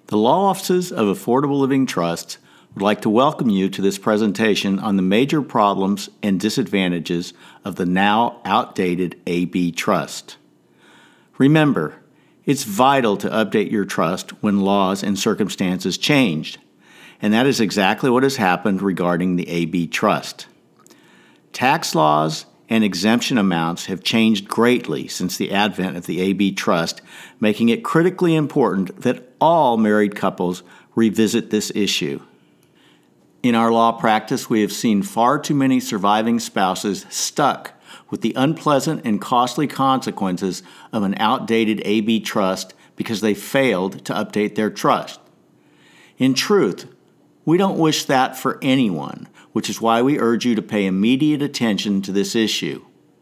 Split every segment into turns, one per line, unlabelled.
The Law Offices of Affordable Living Trust would like to welcome you to this presentation on the major problems and disadvantages of the now outdated AB Trust. Remember, it's vital to update your trust when laws and circumstances changed, and that is exactly what has happened regarding the AB Trust. Tax laws and exemption amounts have changed greatly since the advent of the AB Trust, making it critically important that all married couples revisit this issue. In our law practice, we have seen far too many surviving spouses stuck with the unpleasant and costly consequences of an outdated AB Trust because they failed to update their trust. In truth, we don't wish that for anyone, which is why we urge you to pay immediate attention to this issue.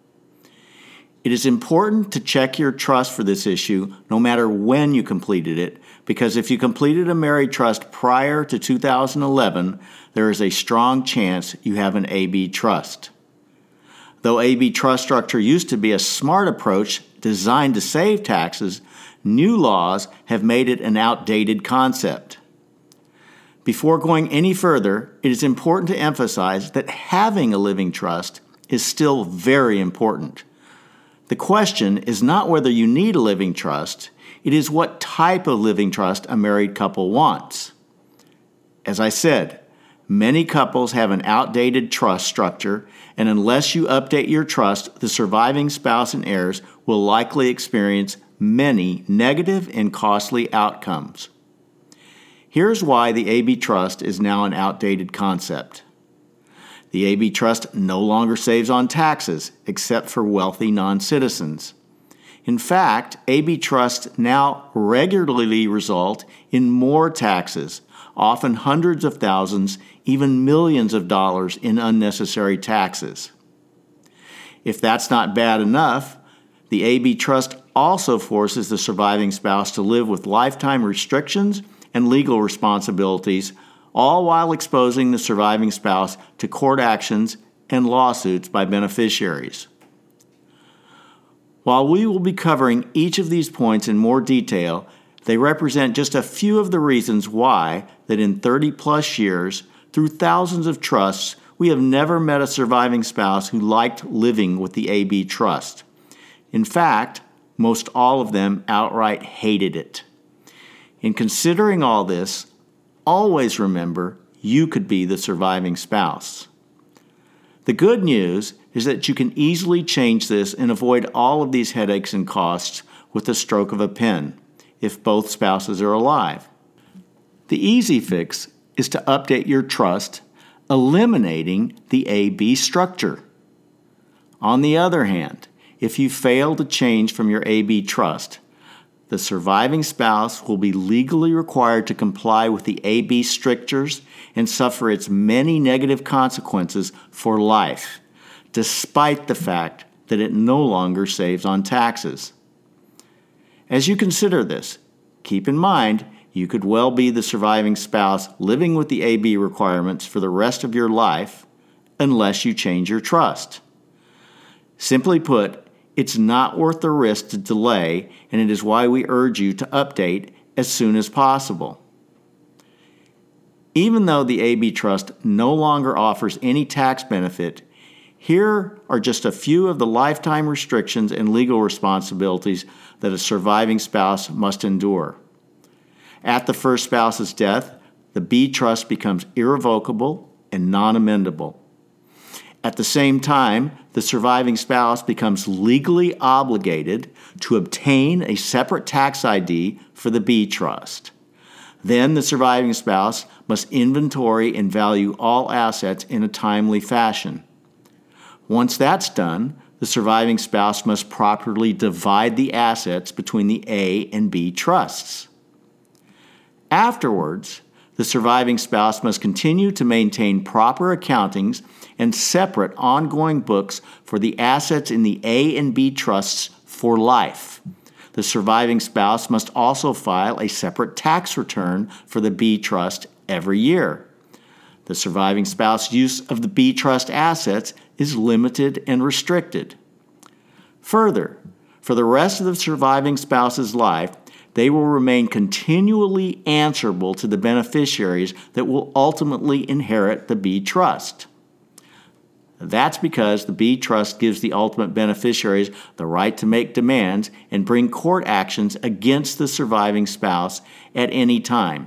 It is important to check your trust for this issue no matter when you completed it, because if you completed a married trust prior to 2011, there is a strong chance you have an AB Trust. Though AB Trust structure used to be a smart approach designed to save taxes, new laws have made it an outdated concept. Before going any further, it is important to emphasize that having a living trust is still very important. The question is not whether you need a living trust, it is what type of living trust a married couple wants. As I said, many couples have an outdated trust structure, and unless you update your trust, the surviving spouse and heirs will likely experience many negative and costly outcomes. Here's why the AB Trust is now an outdated concept. The AB Trust no longer saves on taxes, except for wealthy non-citizens. In fact, AB Trusts now regularly result in more taxes, often hundreds of thousands, even millions of dollars in unnecessary taxes. If that's not bad enough, the AB Trust also forces the surviving spouse to live with lifetime restrictions and legal responsibilities, all while exposing the surviving spouse to court actions and lawsuits by beneficiaries. While we will be covering each of these points in more detail, they represent just a few of the reasons why that in 30-plus years, through thousands of trusts, we have never met a surviving spouse who liked living with the AB Trust. In fact, most all of them outright hated it. In considering all this, always remember you could be the surviving spouse. The good news is that you can easily change this and avoid all of these headaches and costs with the stroke of a pen, if both spouses are alive. The easy fix is to update your trust, eliminating the AB structure. On the other hand, if you fail to change from your AB Trust, the surviving spouse will be legally required to comply with the AB strictures and suffer its many negative consequences for life, despite the fact that it no longer saves on taxes. As you consider this, keep in mind you could well be the surviving spouse living with the AB requirements for the rest of your life unless you change your trust. Simply put, it's not worth the risk to delay, and it is why we urge you to update as soon as possible. Even though the AB Trust no longer offers any tax benefit, here are just a few of the lifetime restrictions and legal responsibilities that a surviving spouse must endure. At the first spouse's death, the B Trust becomes irrevocable and non-amendable. At the same time, the surviving spouse becomes legally obligated to obtain a separate tax ID for the B Trust. Then the surviving spouse must inventory and value all assets in a timely fashion. Once that's done, the surviving spouse must properly divide the assets between the A and B trusts. Afterwards, the surviving spouse must continue to maintain proper accountings and separate ongoing books for the assets in the A and B trusts for life. The surviving spouse must also file a separate tax return for the B trust every year. The surviving spouse's use of the B trust assets is limited and restricted. Further, for the rest of the surviving spouse's life, they will remain continually answerable to the beneficiaries that will ultimately inherit the B trust. That's because the B trust gives the ultimate beneficiaries the right to make demands and bring court actions against the surviving spouse at any time.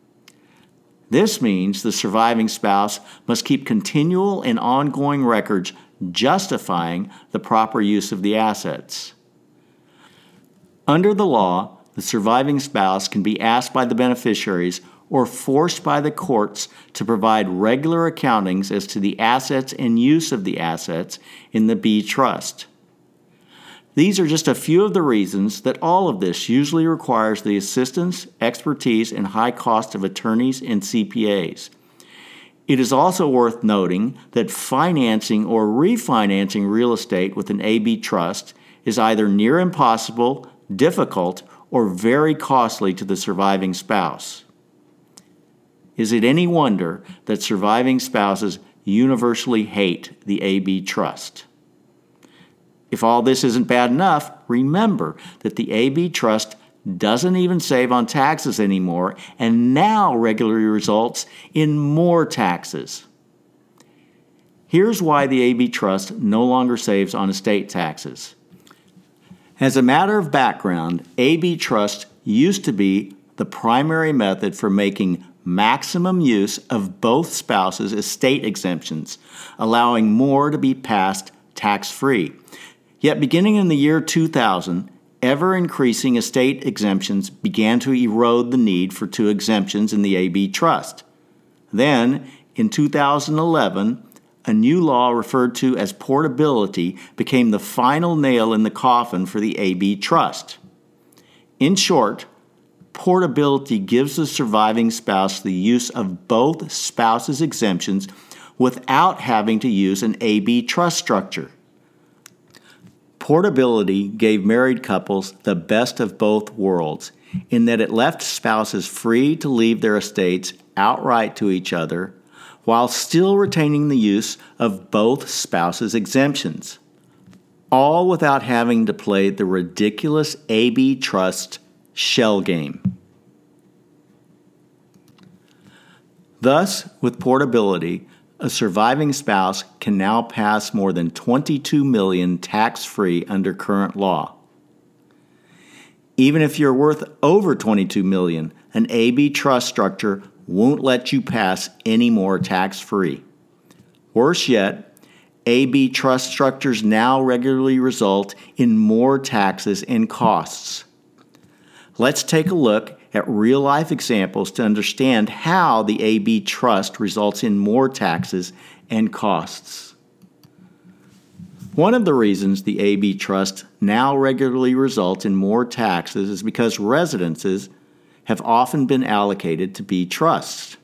This means the surviving spouse must keep continual and ongoing records justifying the proper use of the assets. Under the law, the surviving spouse can be asked by the beneficiaries or forced by the courts to provide regular accountings as to the assets and use of the assets in the B trust. These are just a few of the reasons that all of this usually requires the assistance, expertise, and high cost of attorneys and CPAs. It is also worth noting that financing or refinancing real estate with an AB trust is either near impossible, difficult, or very costly to the surviving spouse. Is it any wonder that surviving spouses universally hate the AB trust? If all this isn't bad enough, remember that the AB trust doesn't even save on taxes anymore and now regularly results in more taxes. Here's why the AB trust no longer saves on estate taxes. As a matter of background, AB trust used to be the primary method for making maximum use of both spouses' estate exemptions, allowing more to be passed tax-free. Yet beginning in the year 2000, ever-increasing estate exemptions began to erode the need for two exemptions in the AB trust. Then, in 2011, a new law referred to as portability became the final nail in the coffin for the AB trust. In short, portability gives the surviving spouse the use of both spouses' exemptions without having to use an AB trust structure. Portability gave married couples the best of both worlds in that it left spouses free to leave their estates outright to each other while still retaining the use of both spouses' exemptions, all without having to play the ridiculous AB trust shell game. Thus, with portability, a surviving spouse can now pass more than $22 million tax-free under current law. Even if you're worth over $22 million, an AB trust structure won't let you pass any more tax-free. Worse yet, AB trust structures now regularly result in more taxes and costs. Let's take a look at real-life examples to understand how the AB trust results in more taxes and costs. One of the reasons the AB trust now regularly results in more taxes is because residences have often been allocated to B trusts.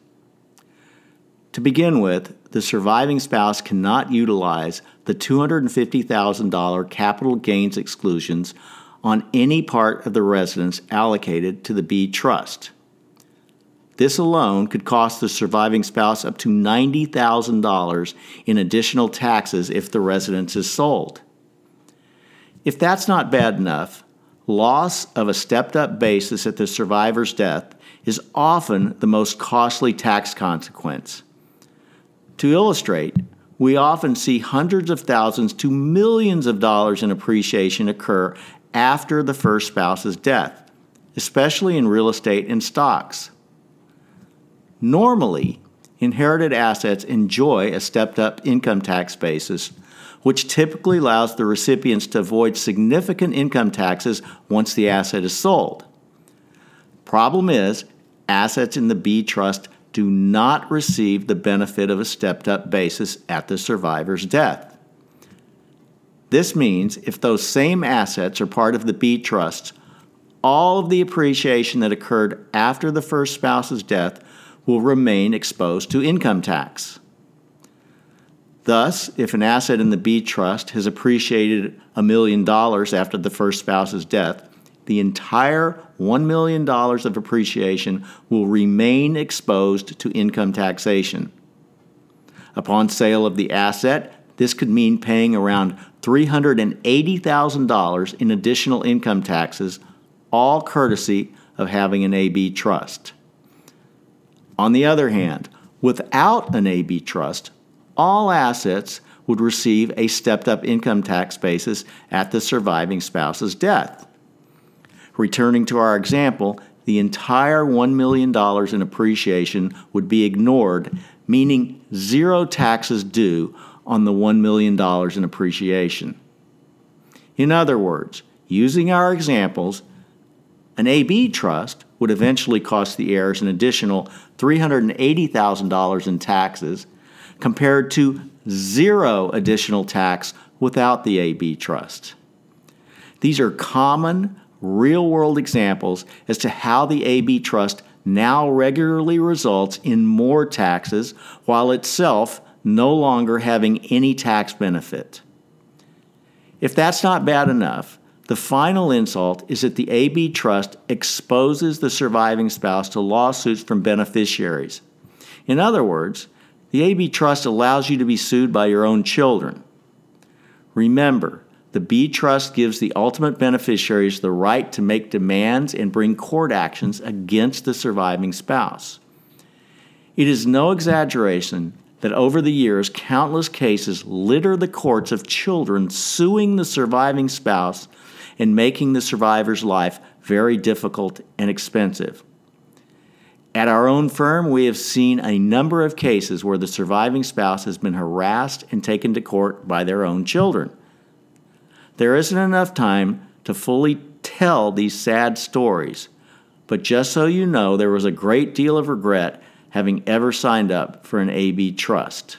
To begin with, the surviving spouse cannot utilize the $250,000 capital gains exclusions on any part of the residence allocated to the B trust. This alone could cost the surviving spouse up to $90,000 in additional taxes if the residence is sold. If that's not bad enough, loss of a stepped-up basis at the survivor's death is often the most costly tax consequence. To illustrate, we often see hundreds of thousands to millions of dollars in appreciation occur after the first spouse's death, especially in real estate and stocks. Normally, inherited assets enjoy a stepped-up income tax basis, which typically allows the recipients to avoid significant income taxes once the asset is sold. Problem is, assets in the B trust do not receive the benefit of a stepped-up basis at the survivor's death. This means if those same assets are part of the B trust, all of the appreciation that occurred after the first spouse's death will remain exposed to income tax. Thus, if an asset in the B trust has appreciated $1 million after the first spouse's death, the entire $1 million of appreciation will remain exposed to income taxation. Upon sale of the asset, this could mean paying around $380,000 in additional income taxes, all courtesy of having an AB trust. On the other hand, without an AB trust, all assets would receive a stepped-up income tax basis at the surviving spouse's death. Returning to our example, the entire $1 million in appreciation would be ignored, meaning zero taxes due on the $1 million in appreciation. In other words, using our examples, an AB trust would eventually cost the heirs an additional $380,000 in taxes compared to zero additional tax without the AB trust. These are common, real-world examples as to how the AB trust now regularly results in more taxes while itself no longer having any tax benefit. If that's not bad enough, the final insult is that the AB trust exposes the surviving spouse to lawsuits from beneficiaries. In other words, the AB trust allows you to be sued by your own children. Remember, the B trust gives the ultimate beneficiaries the right to make demands and bring court actions against the surviving spouse. It is no exaggeration that over the years, countless cases litter the courts of children suing the surviving spouse and making the survivor's life very difficult and expensive. At our own firm, we have seen a number of cases where the surviving spouse has been harassed and taken to court by their own children. There isn't enough time to fully tell these sad stories, but just so you know, there was a great deal of regret having ever signed up for an AB trust.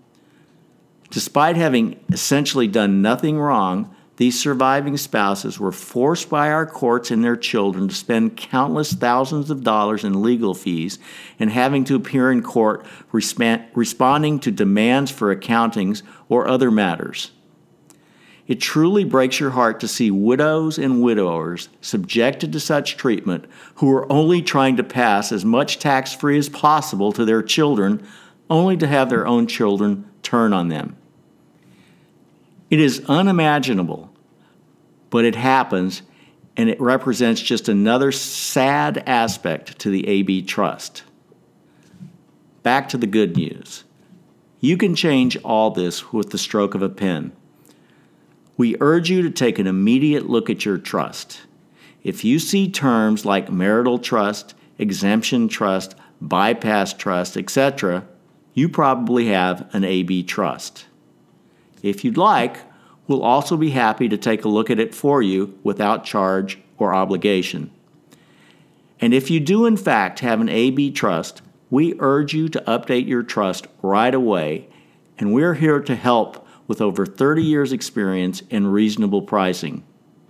Despite having essentially done nothing wrong, these surviving spouses were forced by our courts and their children to spend countless thousands of dollars in legal fees and having to appear in court responding to demands for accountings or other matters. It truly breaks your heart to see widows and widowers subjected to such treatment who are only trying to pass as much tax-free as possible to their children, only to have their own children turn on them. It is unimaginable, but it happens, and it represents just another sad aspect to the AB trust. Back to the good news. You can change all this with the stroke of a pen. We urge you to take an immediate look at your trust. If you see terms like marital trust, exemption trust, bypass trust, etc., you probably have an AB trust. If you'd like, we'll also be happy to take a look at it for you without charge or obligation. And if you do in fact have an AB trust, we urge you to update your trust right away, and we're here to help with over 30 years' experience and reasonable pricing.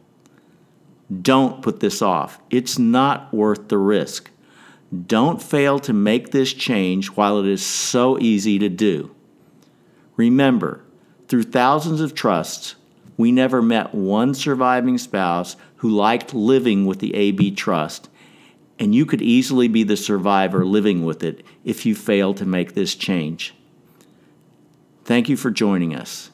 Don't put this off. It's not worth the risk. Don't fail to make this change while it is so easy to do. Remember, through thousands of trusts, we never met one surviving spouse who liked living with the AB trust, and you could easily be the survivor living with it if you fail to make this change. Thank you for joining us.